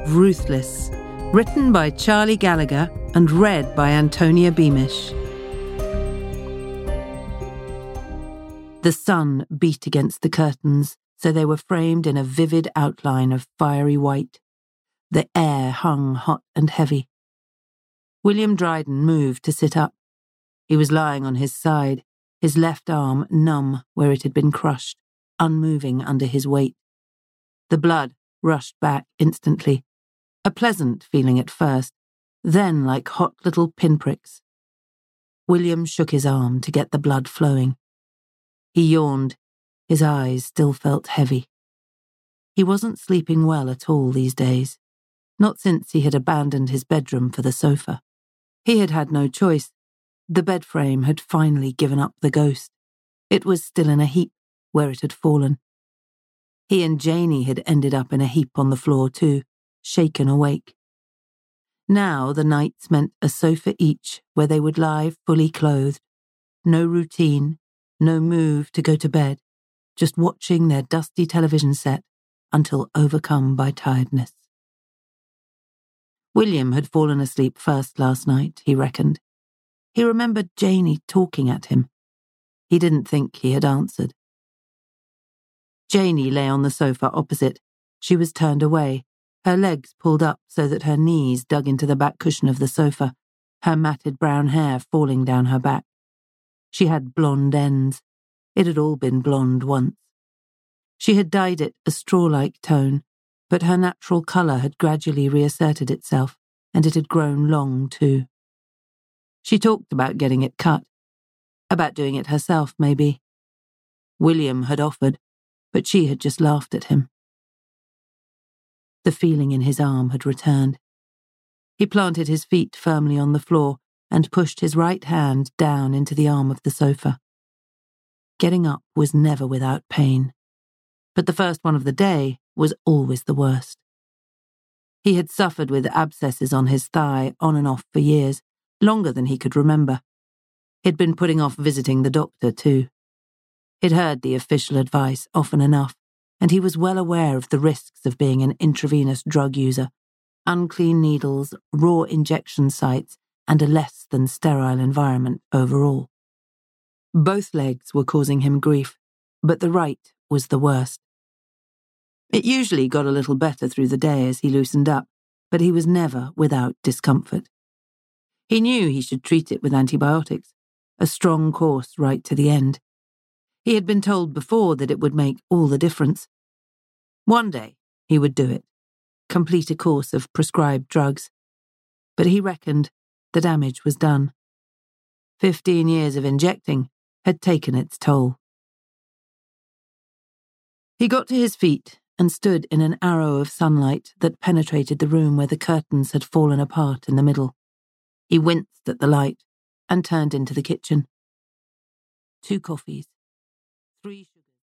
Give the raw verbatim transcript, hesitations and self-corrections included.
Ruthless, written by Charlie Gallagher and read by Antonia Beamish. The sun beat against the curtains, so they were framed in a vivid outline of fiery white. The air hung hot and heavy. William Dryden moved to sit up. He was lying on his side, his left arm numb where it had been crushed, unmoving under his weight. The blood rushed back instantly, a pleasant feeling at first, then like hot little pinpricks. William shook his arm to get the blood flowing. He yawned. His eyes still felt heavy. He wasn't sleeping well at all these days, not since he had abandoned his bedroom for the sofa. He had had no choice. The bed frame had finally given up the ghost. It was still in a heap where it had fallen. He and Janie had ended up in a heap on the floor too, shaken awake. Now the nights meant a sofa each where they would lie fully clothed. No routine, no move to go to bed, just watching their dusty television set until overcome by tiredness. William had fallen asleep first last night, he reckoned. He remembered Janie talking at him. He didn't think he had answered. Janie lay on the sofa opposite. She was turned away, her legs pulled up so that her knees dug into the back cushion of the sofa, her matted brown hair falling down her back. She had blonde ends. It had all been blonde once. She had dyed it a straw-like tone, but her natural colour had gradually reasserted itself, and it had grown long too. She talked about getting it cut, about doing it herself, maybe. William had offered, but she had just laughed at him. The feeling in his arm had returned. He planted his feet firmly on the floor and pushed his right hand down into the arm of the sofa. Getting up was never without pain, but the first one of the day was always the worst. He had suffered with abscesses on his thigh on and off for years, longer than he could remember. He'd been putting off visiting the doctor too. He'd heard the official advice often enough, and he was well aware of the risks of being an intravenous drug user: unclean needles, raw injection sites, and a less than sterile environment overall. Both legs were causing him grief, but the right was the worst. It usually got a little better through the day as he loosened up, but he was never without discomfort. He knew he should treat it with antibiotics, a strong course right to the end. He had been told before that it would make all the difference. One day he would do it, complete a course of prescribed drugs. But he reckoned the damage was done. Fifteen years of injecting had taken its toll. He got to his feet and stood in an arrow of sunlight that penetrated the room where the curtains had fallen apart in the middle. He winced at the light and turned into the kitchen. Two coffees, three